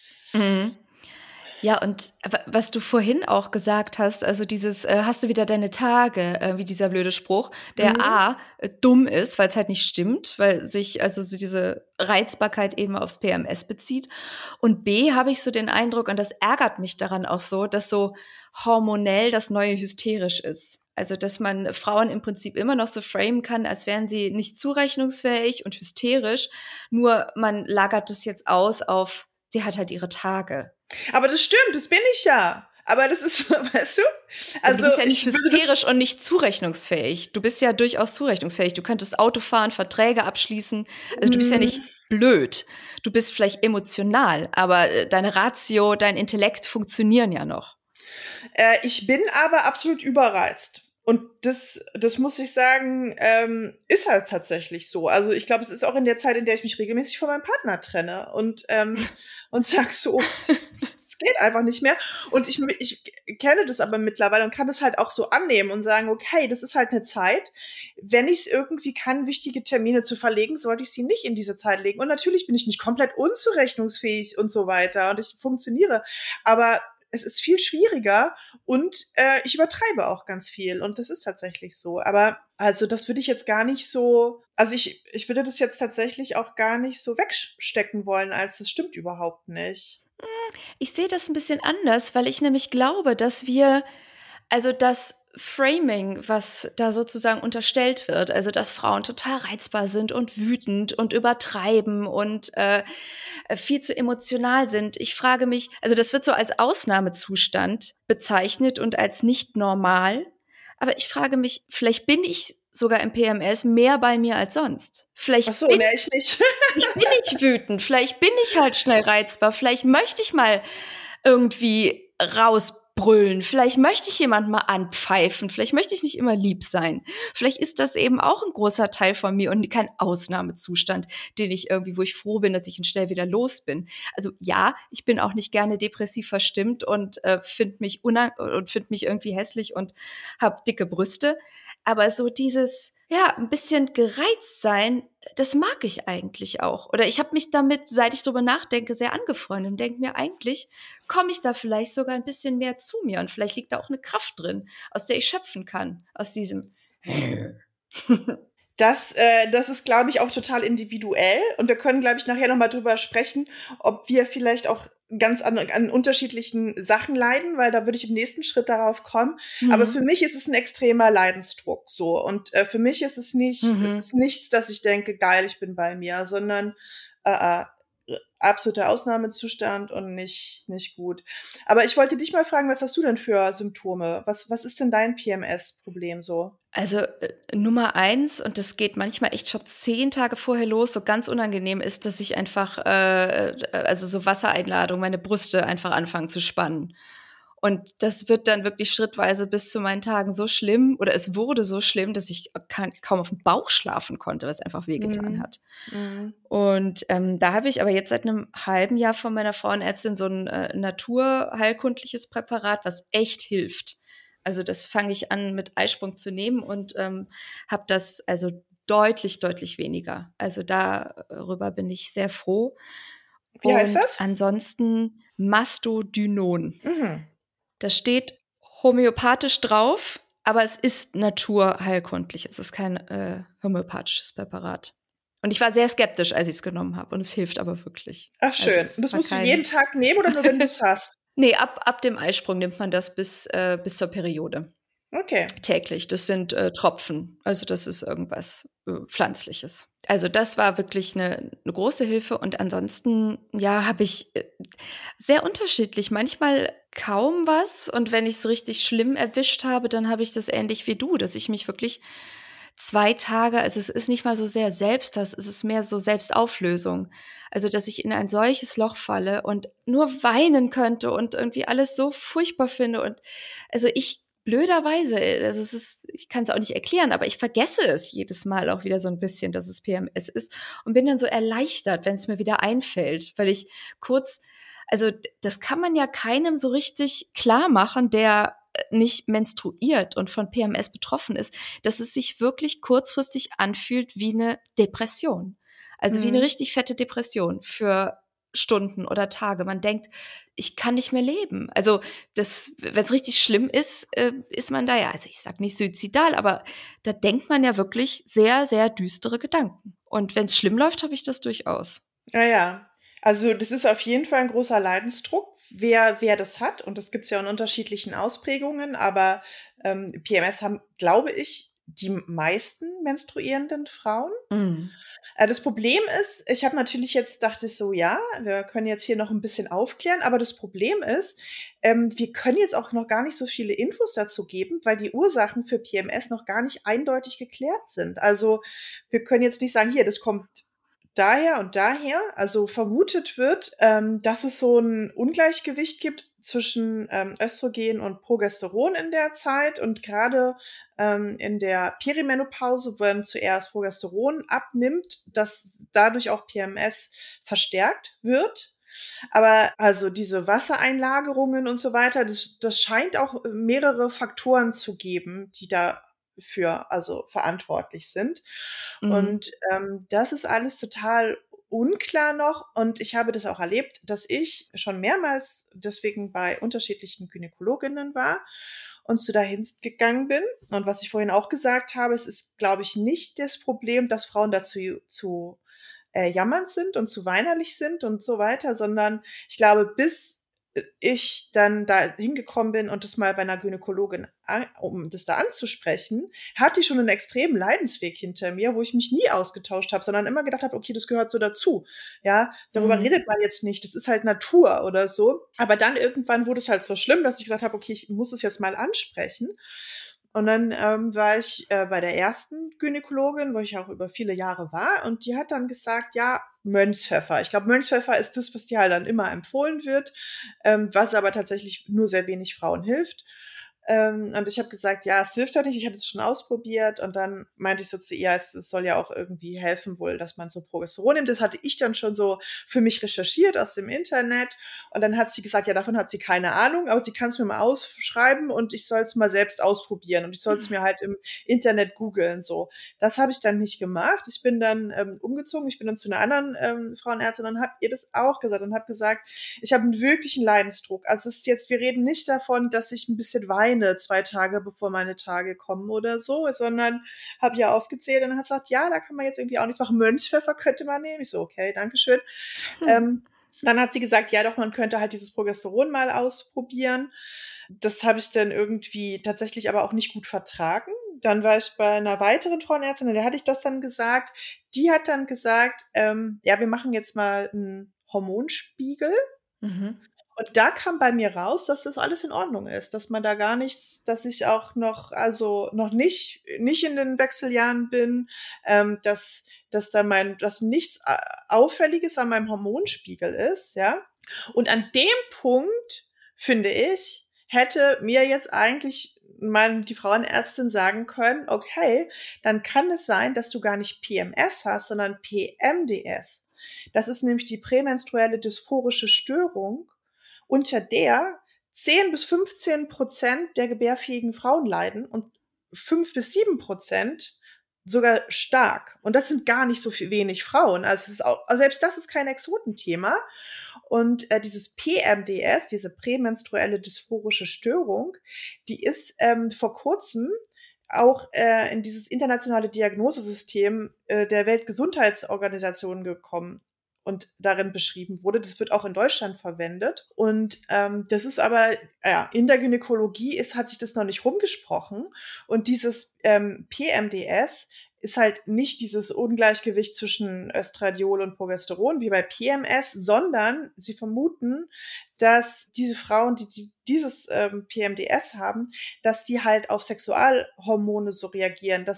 Mhm. Ja, und was du vorhin auch gesagt hast, also dieses, äh, hast du wieder deine Tage, äh, wie dieser blöde Spruch, der mhm. A, äh, dumm ist, weil es halt nicht stimmt, weil sich also so diese Reizbarkeit eben aufs P M S bezieht. Und B, habe ich so den Eindruck, und das ärgert mich daran auch so, dass so hormonell das neue hysterisch ist. Also, dass man Frauen im Prinzip immer noch so framen kann, als wären sie nicht zurechnungsfähig und hysterisch, nur man lagert das jetzt aus auf, sie hat halt ihre Tage. Aber das stimmt, das bin ich ja. Aber das ist, weißt du? Also, du bist ja nicht hysterisch und nicht zurechnungsfähig. Du bist ja durchaus zurechnungsfähig. Du könntest Auto fahren, Verträge abschließen. Also du bist ja nicht blöd. Du bist vielleicht emotional, aber deine Ratio, dein Intellekt funktionieren ja noch. Äh, ich bin aber absolut überreizt. Und das, das muss ich sagen, ähm, ist halt tatsächlich so. Also ich glaube, es ist auch in der Zeit, in der ich mich regelmäßig von meinem Partner trenne und ähm, und sag so, es geht einfach nicht mehr. Und ich, ich kenne das aber mittlerweile und kann das halt auch so annehmen und sagen, okay, das ist halt eine Zeit. Wenn ich es irgendwie kann, wichtige Termine zu verlegen, sollte ich sie nicht in diese Zeit legen. Und natürlich bin ich nicht komplett unzurechnungsfähig und so weiter und ich funktioniere. Aber es ist viel schwieriger und äh, ich übertreibe auch ganz viel und das ist tatsächlich so. Aber also das würde ich jetzt gar nicht so, also ich, ich würde das jetzt tatsächlich auch gar nicht so wegstecken wollen, als das stimmt überhaupt nicht. Ich sehe das ein bisschen anders, weil ich nämlich glaube, dass wir, also das Framing, was da sozusagen unterstellt wird, also dass Frauen total reizbar sind und wütend und übertreiben und äh, viel zu emotional sind. Ich frage mich, also das wird so als Ausnahmezustand bezeichnet und als nicht normal, aber ich frage mich, vielleicht bin ich sogar im P M S mehr bei mir als sonst. Vielleicht Ach so, bin, ne, ich nicht. Ich bin nicht wütend, vielleicht bin ich halt schnell reizbar, vielleicht möchte ich mal irgendwie rausbrüllen, vielleicht möchte ich jemanden mal anpfeifen, vielleicht möchte ich nicht immer lieb sein. Vielleicht ist das eben auch ein großer Teil von mir und kein Ausnahmezustand, den ich irgendwie, wo ich froh bin, dass ich ihn schnell wieder los bin. Also ja, ich bin auch nicht gerne depressiv verstimmt und äh, finde mich unang- und finde mich irgendwie hässlich und habe dicke Brüste. Aber so dieses, ja, ein bisschen gereizt sein, das mag ich eigentlich auch. Oder ich habe mich damit, seit ich drüber nachdenke, sehr angefreundet und denke mir, eigentlich komme ich da vielleicht sogar ein bisschen mehr zu mir. Und vielleicht liegt da auch eine Kraft drin, aus der ich schöpfen kann, aus diesem Das, äh, das ist, glaube ich, auch total individuell. Und wir können, glaube ich, nachher noch mal drüber sprechen, ob wir vielleicht auch ganz an, an unterschiedlichen Sachen leiden, weil da würde ich im nächsten Schritt darauf kommen. Mhm. Aber für mich ist es ein extremer Leidensdruck so. Und äh, für mich ist es nicht, mhm. es ist nichts, dass ich denke, geil, ich bin bei mir, sondern äh, äh, absoluter Ausnahmezustand und nicht, nicht gut. Aber ich wollte dich mal fragen, was hast du denn für Symptome? Was, was ist denn dein P M S-Problem so? Also äh, Nummer eins, und das geht manchmal echt schon zehn Tage vorher los, so ganz unangenehm ist, dass ich einfach, äh, also so Wassereinladung, meine Brüste einfach anfangen zu spannen. Und das wird dann wirklich schrittweise bis zu meinen Tagen so schlimm, oder es wurde so schlimm, dass ich kann, kaum auf dem Bauch schlafen konnte, was einfach wehgetan mm. hat. Mm. Und ähm, da habe ich aber jetzt seit einem halben Jahr von meiner Frauenärztin so ein äh, naturheilkundliches Präparat, was echt hilft. Also das fange ich an, mit Eisprung zu nehmen und ähm, habe das also deutlich, deutlich weniger. Also darüber bin ich sehr froh. Wie und heißt das? Ansonsten Mastodynon. Mhm. Das steht homöopathisch drauf, aber es ist naturheilkundlich. Es ist kein äh, homöopathisches Präparat. Und ich war sehr skeptisch, als ich es genommen habe. Und es hilft aber wirklich. Ach, schön. Also das musst kein... du jeden Tag nehmen oder nur, wenn du es hast? Nee, ab, ab dem Eisprung nimmt man das bis, äh, bis zur Periode. Okay. Täglich. Das sind äh, Tropfen. Also das ist irgendwas äh, Pflanzliches. Also das war wirklich eine, eine große Hilfe. Und ansonsten, ja, habe ich äh, sehr unterschiedlich. Manchmal kaum was. Und wenn ich es richtig schlimm erwischt habe, dann habe ich das ähnlich wie du, dass ich mich wirklich zwei Tage, also es ist nicht mal so sehr Selbsthass, es ist mehr so Selbstauflösung. Also, dass ich in ein solches Loch falle und nur weinen könnte und irgendwie alles so furchtbar finde. Und also ich blöderweise, also es ist, ich kann es auch nicht erklären, aber ich vergesse es jedes Mal auch wieder so ein bisschen, dass es P M S ist und bin dann so erleichtert, wenn es mir wieder einfällt, weil ich kurz, also das kann man ja keinem so richtig klar machen, der nicht menstruiert und von P M S betroffen ist, dass es sich wirklich kurzfristig anfühlt wie eine Depression. Also wie eine Mhm. richtig fette Depression für Stunden oder Tage. Man denkt, ich kann nicht mehr leben. Also das, wenn es richtig schlimm ist, äh, ist man da ja, also ich sag nicht suizidal, aber da denkt man ja wirklich sehr, sehr düstere Gedanken. Und wenn es schlimm läuft, habe ich das durchaus. Ja, ja. Also das ist auf jeden Fall ein großer Leidensdruck, wer, wer das hat. Und das gibt es ja in unterschiedlichen Ausprägungen. Aber ähm, P M S haben, glaube ich, die meisten menstruierenden Frauen. Mm. Äh, das Problem ist, ich habe natürlich jetzt, dachte ich so, ja, wir können jetzt hier noch ein bisschen aufklären. Aber das Problem ist, ähm, wir können jetzt auch noch gar nicht so viele Infos dazu geben, weil die Ursachen für P M S noch gar nicht eindeutig geklärt sind. Also wir können jetzt nicht sagen, hier, das kommt daher und daher, also vermutet wird, ähm, dass es so ein Ungleichgewicht gibt zwischen ähm, Östrogen und Progesteron in der Zeit und gerade ähm, in der Perimenopause, wo dann zuerst Progesteron abnimmt, dass dadurch auch P M S verstärkt wird. Aber also diese Wassereinlagerungen und so weiter, das, das scheint auch mehrere Faktoren zu geben, die da für also verantwortlich sind. Mm. Und ähm, das ist alles total unklar noch. Und ich habe das auch erlebt, dass ich schon mehrmals deswegen bei unterschiedlichen Gynäkologinnen war und zu dahin gegangen bin. Und was ich vorhin auch gesagt habe, es ist, glaube ich, nicht das Problem, dass Frauen dazu zu äh, jammernd sind und zu weinerlich sind und so weiter, sondern ich glaube, bis ich dann da hingekommen bin und das mal bei einer Gynäkologin, an, um das da anzusprechen, hatte ich schon einen extremen Leidensweg hinter mir, wo ich mich nie ausgetauscht habe, sondern immer gedacht habe, okay, das gehört so dazu. Ja, darüber Mm. redet man jetzt nicht, das ist halt Natur oder so. Aber dann irgendwann wurde es halt so schlimm, dass ich gesagt habe, okay, ich muss es jetzt mal ansprechen. Und dann ähm, war ich äh, bei der ersten Gynäkologin, wo ich auch über viele Jahre war, und die hat dann gesagt, ja, Mönchspfeffer. Ich glaube, Mönchspfeffer ist das, was dir halt dann immer empfohlen wird, ähm, was aber tatsächlich nur sehr wenig Frauen hilft. Ähm, und ich habe gesagt, ja, es hilft doch nicht, ich hatte es schon ausprobiert. Und dann meinte ich so zu ihr, es, es soll ja auch irgendwie helfen wohl, dass man so Progesteron nimmt. Das hatte ich dann schon so für mich recherchiert aus dem Internet. Und dann hat sie gesagt, ja, davon hat sie keine Ahnung, aber sie kann es mir mal ausschreiben und ich soll es mal selbst ausprobieren. Und ich soll es mir halt im Internet googeln. So, das habe ich dann nicht gemacht. Ich bin dann ähm, umgezogen. Ich bin dann zu einer anderen ähm, Frauenärztin und habe ihr das auch gesagt und habe gesagt, ich habe einen wirklichen Leidensdruck. Also es ist jetzt, wir reden nicht davon, dass ich ein bisschen weine zwei Tage, bevor meine Tage kommen oder so, sondern habe ja aufgezählt und hat gesagt, ja, da kann man jetzt irgendwie auch nichts machen. Mönchspfeffer könnte man nehmen. Ich so, okay, danke schön. Hm. Ähm, dann hat sie gesagt, ja doch, man könnte halt dieses Progesteron mal ausprobieren. Das habe ich dann irgendwie tatsächlich aber auch nicht gut vertragen. Dann war ich bei einer weiteren Frauenärztin, der hatte ich das dann gesagt. Die hat dann gesagt, ähm, ja, wir machen jetzt mal einen Hormonspiegel. Mhm. Und da kam bei mir raus, dass das alles in Ordnung ist, dass man da gar nichts, dass ich auch noch, also noch nicht, nicht in den Wechseljahren bin, ähm, dass, dass da mein, dass nichts äh, Auffälliges an meinem Hormonspiegel ist, ja. Und an dem Punkt, finde ich, hätte mir jetzt eigentlich mal die Frauenärztin sagen können, okay, dann kann es sein, dass du gar nicht P M S hast, sondern P M D S. Das ist nämlich die prämenstruelle dysphorische Störung, unter der zehn bis fünfzehn Prozent der gebärfähigen Frauen leiden und fünf bis sieben Prozent sogar stark. Und das sind gar nicht so viel wenig Frauen. Also, es ist auch, also selbst das ist kein Exotenthema. Und äh, dieses P M D S, diese prämenstruelle dysphorische Störung, die ist ähm, vor kurzem auch äh, in dieses internationale Diagnosesystem äh, der Weltgesundheitsorganisation gekommen und darin beschrieben wurde. Das wird auch in Deutschland verwendet. Und ähm, das ist aber, ja, in der Gynäkologie ist, hat sich das noch nicht rumgesprochen. Und dieses ähm, P M D S ist halt nicht dieses Ungleichgewicht zwischen Östradiol und Progesteron wie bei P M S, sondern sie vermuten, dass diese Frauen, die, die dieses ähm, P M D S haben, dass die halt auf Sexualhormone so reagieren, dass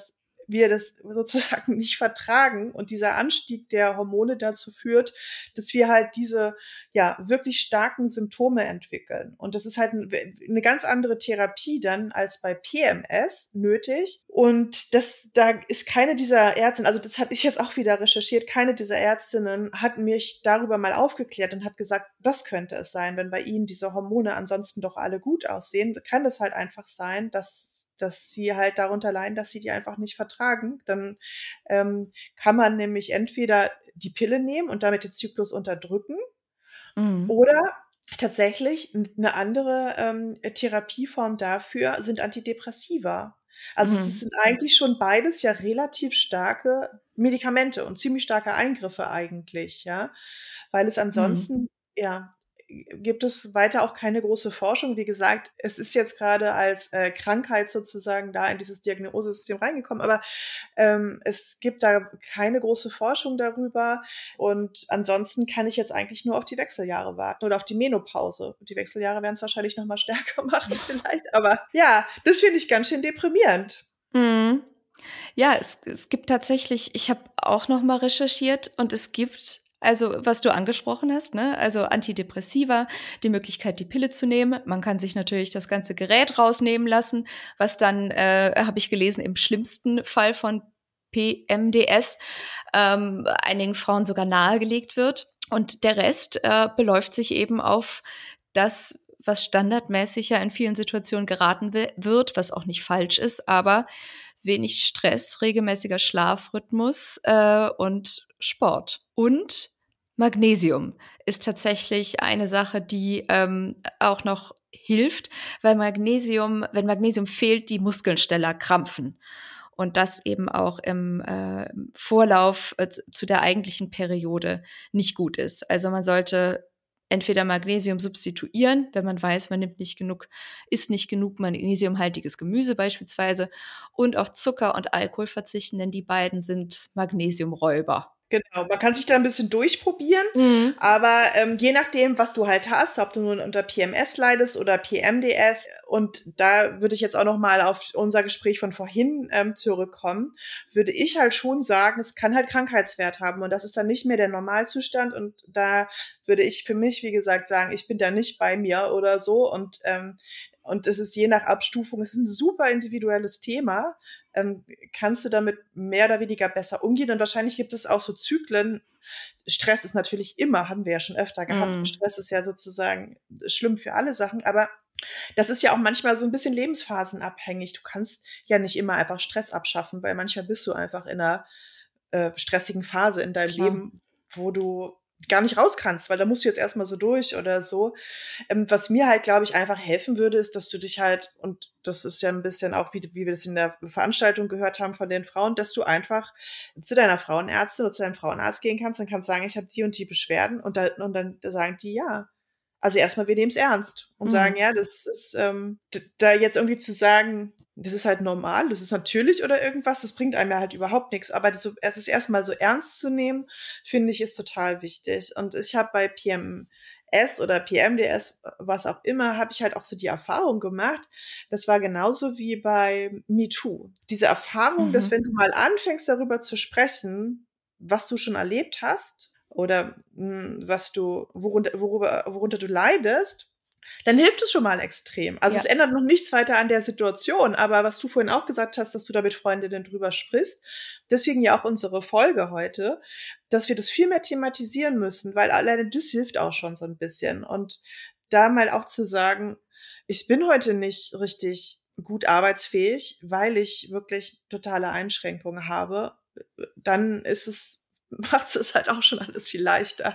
wir das sozusagen nicht vertragen und dieser Anstieg der Hormone dazu führt, dass wir halt diese, ja, wirklich starken Symptome entwickeln. Und das ist halt eine ganz andere Therapie dann als bei P M S nötig. Und das, da ist keine dieser Ärztinnen, also das habe ich jetzt auch wieder recherchiert, keine dieser Ärztinnen hat mich darüber mal aufgeklärt und hat gesagt, das könnte es sein, wenn bei ihnen diese Hormone ansonsten doch alle gut aussehen, kann das halt einfach sein, dass dass sie halt darunter leiden, dass sie die einfach nicht vertragen. Dann ähm, kann man nämlich entweder die Pille nehmen und damit den Zyklus unterdrücken mhm. oder tatsächlich eine andere ähm, Therapieform dafür sind Antidepressiva. Also mhm. es sind eigentlich schon beides ja relativ starke Medikamente und ziemlich starke Eingriffe eigentlich, ja, weil es ansonsten, mhm. ja, gibt es weiter auch keine große Forschung. Wie gesagt, es ist jetzt gerade als äh, Krankheit sozusagen da in dieses Diagnosesystem reingekommen, aber ähm, es gibt da keine große Forschung darüber und ansonsten kann ich jetzt eigentlich nur auf die Wechseljahre warten oder auf die Menopause. Die Wechseljahre werden es wahrscheinlich noch mal stärker machen vielleicht, aber ja, das finde ich ganz schön deprimierend. Mhm. Ja, es, es gibt tatsächlich, ich habe auch noch mal recherchiert und es gibt also, was du angesprochen hast, ne? Also Antidepressiva, die Möglichkeit, die Pille zu nehmen. Man kann sich natürlich das ganze Gerät rausnehmen lassen, was dann, äh, habe ich gelesen, im schlimmsten Fall von P M D S ähm, einigen Frauen sogar nahegelegt wird. Und der Rest äh, beläuft sich eben auf das, was standardmäßig ja in vielen Situationen geraten wird, was auch nicht falsch ist, aber wenig Stress, regelmäßiger Schlafrhythmus äh, und Sport. Und Magnesium ist tatsächlich eine Sache, die ähm, auch noch hilft, weil Magnesium, wenn Magnesium fehlt, die Muskeln schneller krampfen. Und das eben auch im äh, Vorlauf äh, zu der eigentlichen Periode nicht gut ist. Also man sollte entweder Magnesium substituieren, wenn man weiß, man nimmt nicht genug, isst nicht genug magnesiumhaltiges Gemüse beispielsweise, und auf Zucker und Alkohol verzichten, denn die beiden sind Magnesiumräuber. Genau, man kann sich da ein bisschen durchprobieren, mhm. aber ähm, je nachdem, was du halt hast, ob du nun unter P M S leidest oder P M D S, und da würde ich jetzt auch noch mal auf unser Gespräch von vorhin ähm, zurückkommen, würde ich halt schon sagen, es kann halt Krankheitswert haben und das ist dann nicht mehr der Normalzustand und da würde ich für mich, wie gesagt, sagen, ich bin da nicht bei mir oder so und ähm, und es ist je nach Abstufung, es ist ein super individuelles Thema, ähm, kannst du damit mehr oder weniger besser umgehen. Und wahrscheinlich gibt es auch so Zyklen. Stress ist natürlich immer, haben wir ja schon öfter gehabt. Mm. Stress ist ja sozusagen schlimm für alle Sachen, aber das ist ja auch manchmal so ein bisschen lebensphasenabhängig. Du kannst ja nicht immer einfach Stress abschaffen, weil manchmal bist du einfach in einer äh, stressigen Phase in deinem Klar. Leben, wo du gar nicht raus kannst, weil da musst du jetzt erstmal so durch oder so. Ähm, was mir halt, glaube ich, einfach helfen würde, ist, dass du dich halt, und das ist ja ein bisschen auch, wie, wie wir das in der Veranstaltung gehört haben von den Frauen, dass du einfach zu deiner Frauenärztin oder zu deinem Frauenarzt gehen kannst und kannst sagen, ich habe die und die Beschwerden und, da, und dann sagen die ja. Also erstmal, wir nehmen es ernst und mhm. sagen, ja, das ist, ähm, da jetzt irgendwie zu sagen, das ist halt normal, das ist natürlich oder irgendwas, das bringt einem ja halt überhaupt nichts. Aber das, es ist erstmal so ernst zu nehmen, finde ich, ist total wichtig. Und ich habe bei P M S oder P M D S, was auch immer, habe ich halt auch so die Erfahrung gemacht, das war genauso wie bei MeToo. Diese Erfahrung, mhm. dass wenn du mal anfängst, darüber zu sprechen, was du schon erlebt hast oder mh, was du, worunter, worüber, worunter du leidest, dann hilft es schon mal extrem. Also ja. Es ändert noch nichts weiter an der Situation, aber was du vorhin auch gesagt hast, dass du da mit Freundinnen drüber sprichst, deswegen ja auch unsere Folge heute, dass wir das viel mehr thematisieren müssen, weil alleine das hilft auch schon so ein bisschen. Und da mal auch zu sagen, ich bin heute nicht richtig gut arbeitsfähig, weil ich wirklich totale Einschränkungen habe, dann ist es, macht es halt auch schon alles viel leichter.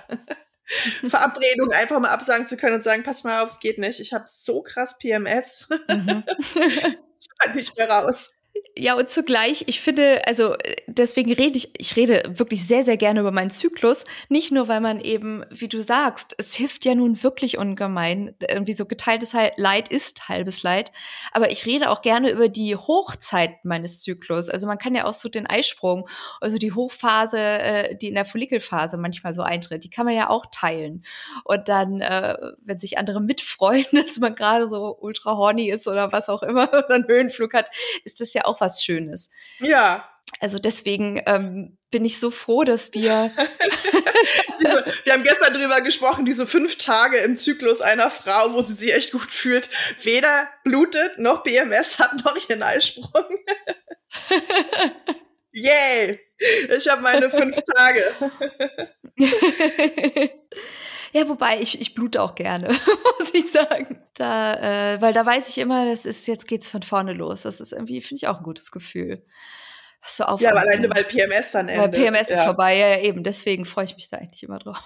Verabredung einfach mal absagen zu können und sagen, pass mal auf, es geht nicht. Ich habe so krass P M S. Mhm. Ich kann nicht mehr raus. Ja, und zugleich, ich finde, also deswegen rede ich, ich rede wirklich sehr, sehr gerne über meinen Zyklus. Nicht nur, weil man eben, wie du sagst, es hilft ja nun wirklich ungemein. Irgendwie so geteiltes Leid ist halbes Leid. Aber ich rede auch gerne über die Hochzeit meines Zyklus. Also man kann ja auch so den Eisprung, also die Hochphase, die in der Follikelphase manchmal so eintritt, die kann man ja auch teilen. Und dann, wenn sich andere mitfreuen, dass man gerade so ultra horny ist oder was auch immer oder einen Höhenflug hat, ist das ja auch was Schönes. Ja. Also deswegen ähm, bin ich so froh, dass wir diese, wir haben gestern drüber gesprochen, diese fünf Tage im Zyklus einer Frau, wo sie sich echt gut fühlt, weder blutet, noch P M S hat, noch ihren Eisprung. Yay! Ich habe meine fünf Tage. Ja, wobei ich, ich blute auch gerne, muss ich sagen. Da, äh, weil da weiß ich immer, das ist, jetzt geht's von vorne los. Das ist irgendwie, finde ich auch ein gutes Gefühl. So auf ja, aber alleine, weil P M S dann endet. Weil P M S ja. ist vorbei, ja, ja, eben. Deswegen freue ich mich da eigentlich immer drauf.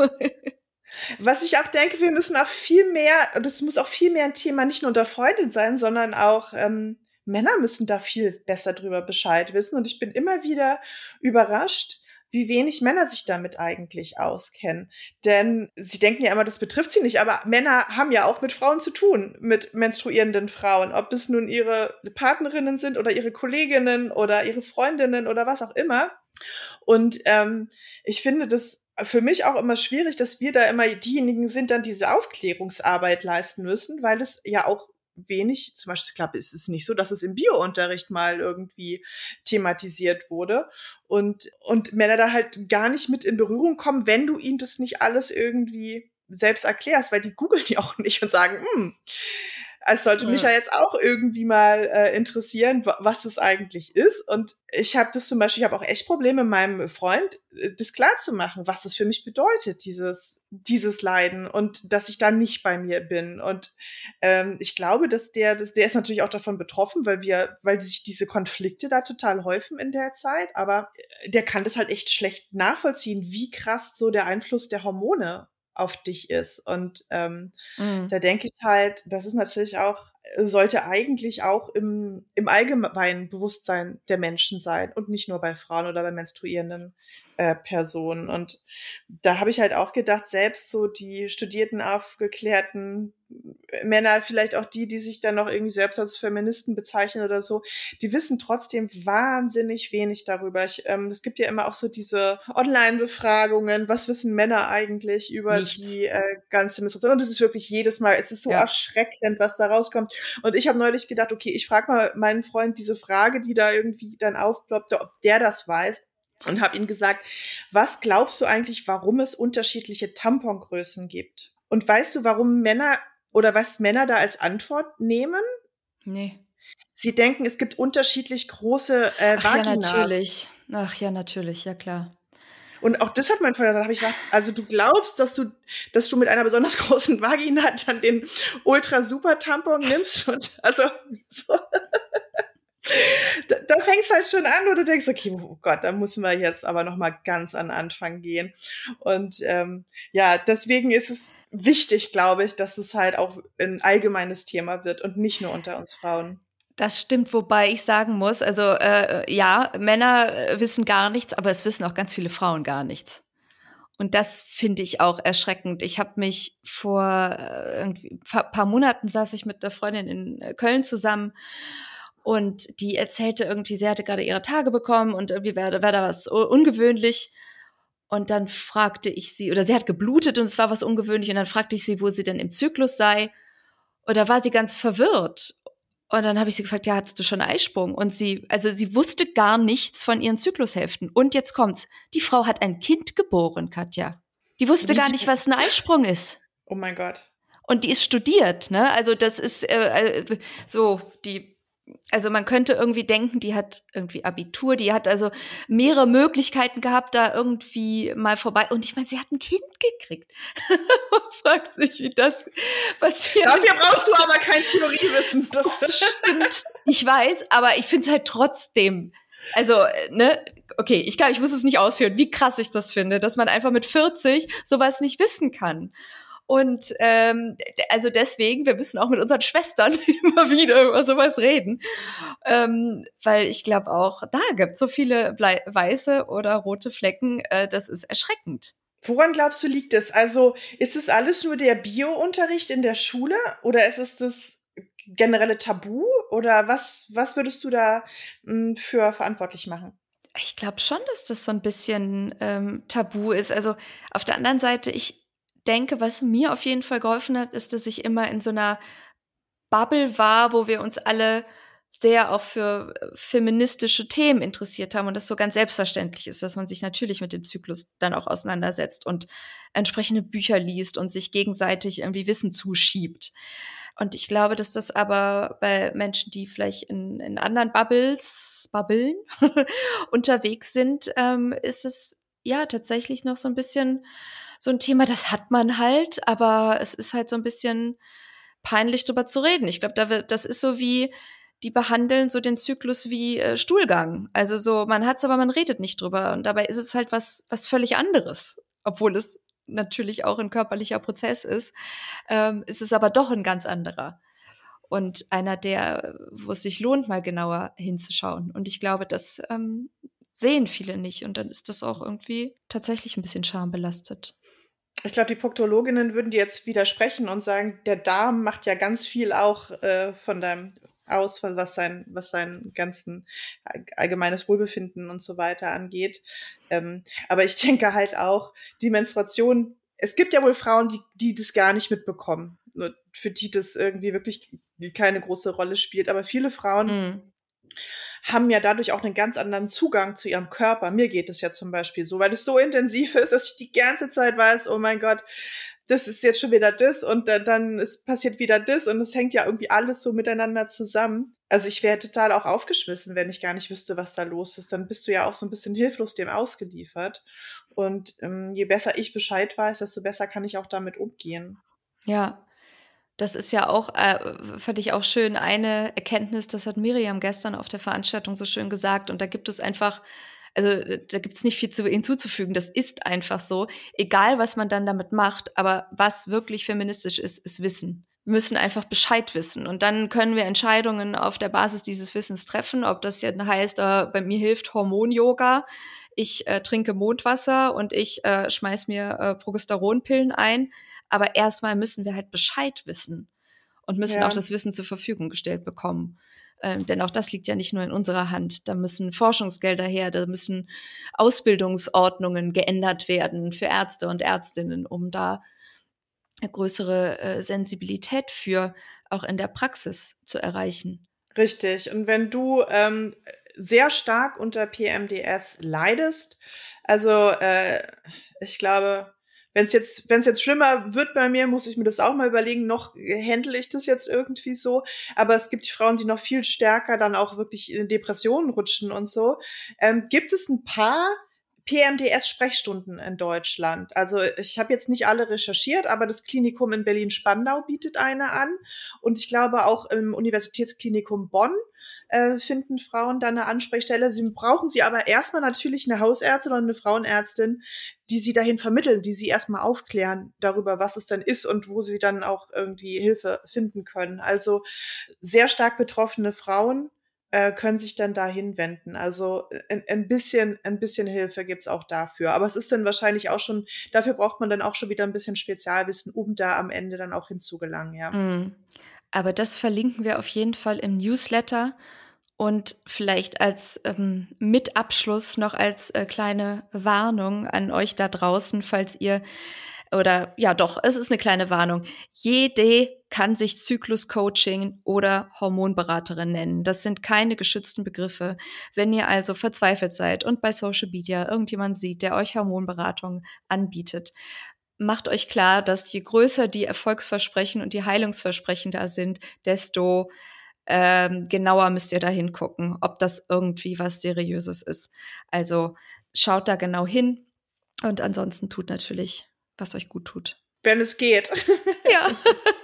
Was ich auch denke, wir müssen auch viel mehr, und das muss auch viel mehr ein Thema nicht nur unter Freunden sein, sondern auch ähm, Männer müssen da viel besser drüber Bescheid wissen. Und ich bin immer wieder überrascht, wie wenig Männer sich damit eigentlich auskennen. Denn sie denken ja immer, das betrifft sie nicht, aber Männer haben ja auch mit Frauen zu tun, mit menstruierenden Frauen. Ob es nun ihre Partnerinnen sind oder ihre Kolleginnen oder ihre Freundinnen oder was auch immer. Und ähm, ich finde das für mich auch immer schwierig, dass wir da immer diejenigen sind, dann diese Aufklärungsarbeit leisten müssen, weil es ja auch wenig, zum Beispiel, ich glaube, es ist nicht so, dass es im Biounterricht mal irgendwie thematisiert wurde und, und Männer da halt gar nicht mit in Berührung kommen, wenn du ihnen das nicht alles irgendwie selbst erklärst, weil die googeln ja auch nicht und sagen, hm, es sollte mich ja jetzt auch irgendwie mal äh, interessieren, was es eigentlich ist. Und ich habe das zum Beispiel, ich habe auch echt Probleme, meinem Freund das klar zu machen, was es für mich bedeutet, dieses dieses Leiden und dass ich da nicht bei mir bin. Und ähm, ich glaube, dass der, dass der ist natürlich auch davon betroffen, weil wir, weil sich diese Konflikte da total häufen in der Zeit. Aber der kann das halt echt schlecht nachvollziehen, wie krass so der Einfluss der Hormone auf dich ist. Und ähm, mhm. da denke ich halt, das ist natürlich auch, sollte eigentlich auch im, im allgemeinen Bewusstsein der Menschen sein und nicht nur bei Frauen oder bei menstruierenden äh, Personen. Und da habe ich halt auch gedacht, selbst so die studierten, aufgeklärten Männer, vielleicht auch die, die sich dann noch irgendwie selbst als Feministen bezeichnen oder so, die wissen trotzdem wahnsinnig wenig darüber. Ich, ähm, es gibt ja immer auch so diese Online-Befragungen, was wissen Männer eigentlich über Nichts. die äh, ganze Menstruation? Und das ist wirklich jedes Mal, es ist so ja. erschreckend, was da rauskommt. Und ich habe neulich gedacht, okay, ich frage mal meinen Freund diese Frage, die da irgendwie dann aufploppte, ob der das weiß. Und habe ihm gesagt, was glaubst du eigentlich, warum es unterschiedliche Tampongrößen gibt? Und weißt du, warum Männer oder was Männer da als Antwort nehmen? Nee. Sie denken, es gibt unterschiedlich große äh, Ach Vaginas. ja, natürlich. Ach ja, natürlich, ja klar. Und auch das hat mein Vater, da habe ich gesagt, also du glaubst, dass du, dass du mit einer besonders großen Vagina dann den Ultra-Super-Tampon nimmst? Und also so. Da, da fängst halt schon an, wo du denkst, okay, oh Gott, da müssen wir jetzt aber noch mal ganz an den Anfang gehen. Und ähm, ja, deswegen ist es wichtig, glaube ich, dass es halt auch ein allgemeines Thema wird und nicht nur unter uns Frauen. Das stimmt, wobei ich sagen muss, also äh, ja, Männer wissen gar nichts, aber es wissen auch ganz viele Frauen gar nichts. Und das finde ich auch erschreckend. Ich habe mich vor äh, irgendwie ein paar Monaten saß ich mit einer Freundin in Köln zusammen und die erzählte irgendwie, sie hatte gerade ihre Tage bekommen und irgendwie wäre wär da was ungewöhnlich. Und dann fragte ich sie, oder sie hat geblutet und es war was ungewöhnlich. Und dann fragte ich sie, wo sie denn im Zyklus sei. Und da war sie ganz verwirrt. Und dann habe ich sie gefragt, ja, hattest du schon Eisprung? Und sie, also sie wusste gar nichts von ihren Zyklushälften. Und jetzt kommt's. Die Frau hat ein Kind geboren, Katja. Die wusste Wie gar nicht, was ein Eisprung ist. Oh mein Gott. Und die ist studiert, ne? Also das ist äh, so, die Also man könnte irgendwie denken, die hat irgendwie Abitur, die hat also mehrere Möglichkeiten gehabt, da irgendwie mal vorbei. Und ich meine, sie hat ein Kind gekriegt. Man fragt sich, wie das passiert. Dafür brauchst du aber kein Theoriewissen. Das, das stimmt. Ich weiß, aber ich finde es halt trotzdem, also, ne, okay, ich glaube, ich muss es nicht ausführen, wie krass ich das finde, dass man einfach mit vierzig sowas nicht wissen kann. Und ähm, also deswegen, wir müssen auch mit unseren Schwestern immer wieder über sowas reden, ähm, weil ich glaube auch, da gibt es so viele blei- weiße oder rote Flecken, äh, das ist erschreckend. Woran glaubst du, liegt es? Also ist es alles nur der Bio-Unterricht in der Schule oder ist es das generelle Tabu oder was, was würdest du da mh, für verantwortlich machen? Ich glaube schon, dass das so ein bisschen ähm, tabu ist. Also auf der anderen Seite, ich denke, was mir auf jeden Fall geholfen hat, ist, dass ich immer in so einer Bubble war, wo wir uns alle sehr auch für feministische Themen interessiert haben und das so ganz selbstverständlich ist, dass man sich natürlich mit dem Zyklus dann auch auseinandersetzt und entsprechende Bücher liest und sich gegenseitig irgendwie Wissen zuschiebt. Und ich glaube, dass das aber bei Menschen, die vielleicht in, in anderen Bubbles, Bubbeln unterwegs sind, ähm, ist es ja tatsächlich noch so ein bisschen so ein Thema, das hat man halt, aber es ist halt so ein bisschen peinlich, drüber zu reden. Ich glaube, da wird, das ist so wie, die behandeln so den Zyklus wie äh, Stuhlgang. Also so, man hat's, aber man redet nicht drüber. Und dabei ist es halt was, was völlig anderes. Obwohl es natürlich auch ein körperlicher Prozess ist, ähm, ist es aber doch ein ganz anderer. Und einer, der, wo es sich lohnt, mal genauer hinzuschauen. Und ich glaube, das ähm, sehen viele nicht. Und dann ist das auch irgendwie tatsächlich ein bisschen schambelastet. Ich glaube, die Proktologinnen würden dir jetzt widersprechen und sagen, der Darm macht ja ganz viel auch äh, von deinem aus, was sein, was sein ganzen allgemeines Wohlbefinden und so weiter angeht. Ähm, aber ich denke halt auch, die Menstruation, es gibt ja wohl Frauen, die, die das gar nicht mitbekommen, für die das irgendwie wirklich keine große Rolle spielt. Aber viele Frauen mm. haben ja dadurch auch einen ganz anderen Zugang zu ihrem Körper. Mir geht es ja zum Beispiel so, weil es so intensiv ist, dass ich die ganze Zeit weiß, oh mein Gott, das ist jetzt schon wieder das und dann ist passiert wieder das und es hängt ja irgendwie alles so miteinander zusammen. Also ich wäre total auch aufgeschmissen, wenn ich gar nicht wüsste, was da los ist. Dann bist du ja auch so ein bisschen hilflos dem ausgeliefert. Und ähm, je besser ich Bescheid weiß, desto besser kann ich auch damit umgehen. Ja, das ist ja auch, äh, fand ich auch schön, eine Erkenntnis, das hat Miriam gestern auf der Veranstaltung so schön gesagt. Und da gibt es einfach, also da gibt es nicht viel zu hinzuzufügen. Das ist einfach so, egal was man dann damit macht. Aber was wirklich feministisch ist, ist Wissen. Wir müssen einfach Bescheid wissen. Und dann können wir Entscheidungen auf der Basis dieses Wissens treffen. Ob das jetzt heißt, äh, bei mir hilft Hormon-Yoga, ich äh, trinke Mondwasser und ich äh, schmeiß mir äh, Progesteronpillen ein. Aber erstmal müssen wir halt Bescheid wissen und müssen ja auch das Wissen zur Verfügung gestellt bekommen. Ähm, denn auch das liegt ja nicht nur in unserer Hand. Da müssen Forschungsgelder her, da müssen Ausbildungsordnungen geändert werden für Ärzte und Ärztinnen, um da eine größere äh, Sensibilität für auch in der Praxis zu erreichen. Richtig. Und wenn du ähm, sehr stark unter P M D S leidest, also äh, ich glaube, wenn es jetzt, wenn es jetzt schlimmer wird bei mir, muss ich mir das auch mal überlegen, noch handle ich das jetzt irgendwie so. Aber es gibt Frauen, die noch viel stärker dann auch wirklich in Depressionen rutschen und so. Ähm, gibt es ein paar P M D S-Sprechstunden in Deutschland? Also ich habe jetzt nicht alle recherchiert, aber das Klinikum in Berlin-Spandau bietet eine an. Und ich glaube auch im Universitätsklinikum Bonn äh, finden Frauen da eine Ansprechstelle. Sie brauchen sie aber erstmal natürlich eine Hausärztin oder eine Frauenärztin, die sie dahin vermitteln, die sie erstmal aufklären darüber, was es denn ist und wo sie dann auch irgendwie Hilfe finden können. Also sehr stark betroffene Frauen äh, können sich dann dahin wenden. Also ein, ein bisschen, ein bisschen Hilfe gibt's auch dafür. Aber es ist dann wahrscheinlich auch schon, dafür braucht man dann auch schon wieder ein bisschen Spezialwissen, um da am Ende dann auch hinzugelangen, ja. Mm. Aber das verlinken wir auf jeden Fall im Newsletter. Und vielleicht als ähm, Mitabschluss noch als äh, kleine Warnung an euch da draußen, falls ihr, oder ja doch, es ist eine kleine Warnung. Jede kann sich Zyklus-Coaching oder Hormonberaterin nennen. Das sind keine geschützten Begriffe. Wenn ihr also verzweifelt seid und bei Social Media irgendjemand sieht, der euch Hormonberatung anbietet, macht euch klar, dass je größer die Erfolgsversprechen und die Heilungsversprechen da sind, desto Ähm, genauer müsst ihr da hingucken, ob das irgendwie was Seriöses ist. Also schaut da genau hin und ansonsten tut natürlich, was euch gut tut. Wenn es geht. Ja.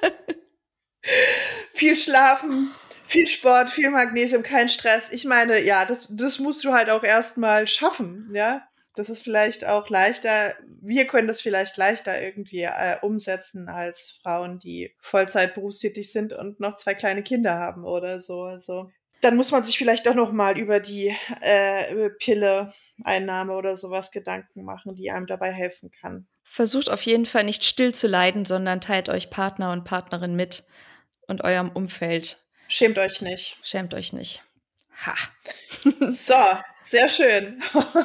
Viel schlafen, viel Sport, viel Magnesium, kein Stress. Ich meine, ja, das, das musst du halt auch erstmal schaffen, ja. Das ist vielleicht auch leichter, wir können das vielleicht leichter irgendwie äh, umsetzen als Frauen, die Vollzeit berufstätig sind und noch zwei kleine Kinder haben oder so. Also dann muss man sich vielleicht auch noch mal über die äh, Pille-Einnahme oder sowas Gedanken machen, die einem dabei helfen kann. Versucht auf jeden Fall nicht still zu leiden, sondern teilt euch Partner und Partnerin mit und eurem Umfeld. Schämt euch nicht. Schämt euch nicht. Ha. So, sehr schön.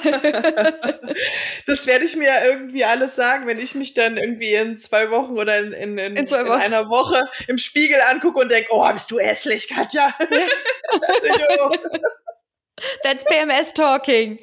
Das werde ich mir irgendwie alles sagen, wenn ich mich dann irgendwie in zwei Wochen oder in, in, in, In zwei in Wochen. einer Woche im Spiegel angucke und denke, oh, bist du hässlich, Katja. Ja. That's P M S talking.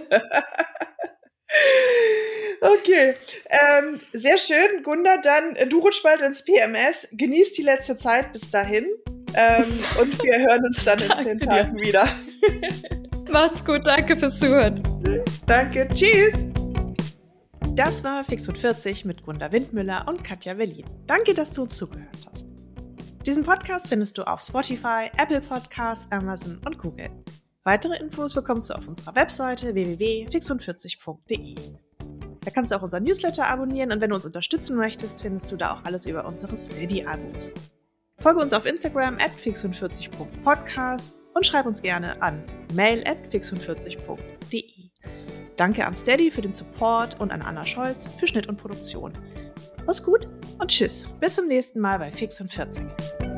Okay, ähm, sehr schön, Gunda, dann du rutsch bald ins P M S, genieß die letzte Zeit bis dahin ähm, und wir hören uns dann in zehn Tagen wieder. Macht's gut, danke fürs Zuhören. Danke, tschüss. Das war Fix und vierzig mit Gunda Windmüller und Katja Berlin. Danke, dass du uns zugehört hast. Diesen Podcast findest du auf Spotify, Apple Podcasts, Amazon und Google. Weitere Infos bekommst du auf unserer Webseite w w w punkt fix und vierzig punkt d e. Da kannst du auch unseren Newsletter abonnieren und wenn du uns unterstützen möchtest, findest du da auch alles über unsere Steady-Abos. Folge uns auf Instagram at fix und vierzig punkt podcast und schreib uns gerne an mail at fix und vierzig punkt d e. Danke an Steady für den Support und an Anna Scholz für Schnitt und Produktion. Mach's gut und tschüss. Bis zum nächsten Mal bei Fix und vierzig.